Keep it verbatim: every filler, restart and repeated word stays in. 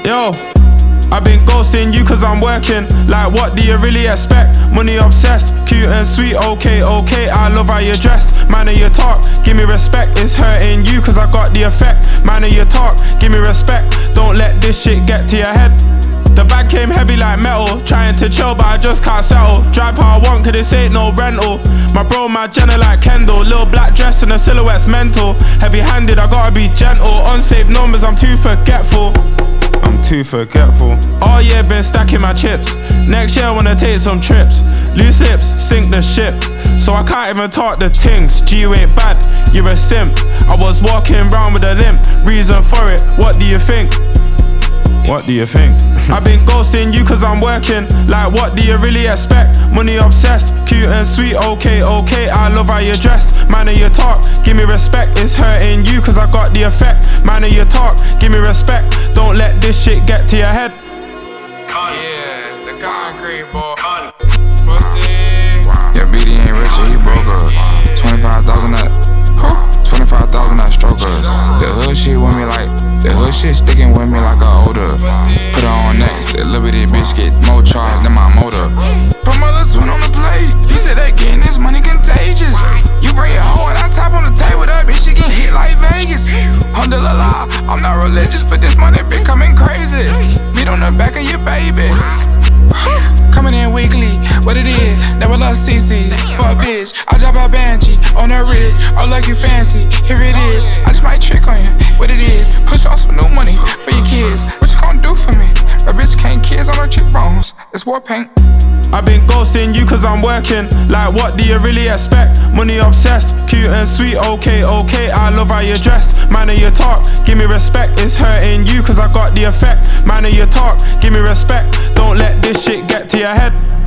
Yo, I've been ghosting you cause I'm working. Like what do you really expect? Money obsessed, cute and sweet, okay, okay. I love how you dress, man of your talk, give me respect. It's hurting you cause I got the effect. Man of your talk, give me respect. Don't let this shit get to your head. The bag came heavy like metal, trying to chill but I just can't settle. Drive how I want cause this ain't no rental. My bro, my Jenna like Kendall. Little black dress and the silhouette's mental. Heavy handed, I gotta be gentle. Unsaved numbers, I'm too forgetful. I'm too forgetful. All year been stacking my chips. Next year I wanna take some trips. Loose lips, sink the ship. So I can't even talk the things. G, you ain't bad, you're a simp. I was walking round with a limp. Reason for it, what do you think? What do you think? I've been ghosting you cause I'm working. Like what do you really expect? Money obsessed, cute and sweet, okay, okay. I love how you dress, man of your talk, give me respect. It's hurting you cause I got the effect. Man of your talk, give me respect. Don't let this shit get to your head. Yeah, it's the concrete boy. Pussy. Your B D ain't rich, he broke us. twenty-five thousand that. twenty-five thousand that stroke us. The hood shit with me like, the hood shit sticking with me like a odor. Put her on next, the Liberty bitch get more charge than my motor. Put my little twin on the plate, he said that getting this money contagious. You bring your hoe and I top on the table, that bitch she get hit like Vegas. Alhamdulillah, I'm not religious, but this money been coming crazy. Beat on the back of your baby. Coming in weekly, what it is, never lost C C. For a bitch, I drop a Banshee on her wrist. Oh, like you fancy, here it is. I just might trick on you, what it is. Push on some new money for your kids. What you gon' do for me? A bitch can't kids on her cheekbones. It's war paint. I've been ghosting you cause I'm working. Like what do you really expect? Money obsessed, cute and sweet, okay, okay. I love how you dress, man of your talk, give me respect. It's hurting you cause I got the effect. Man of your talk, give me respect. Don't let this shit get to your head.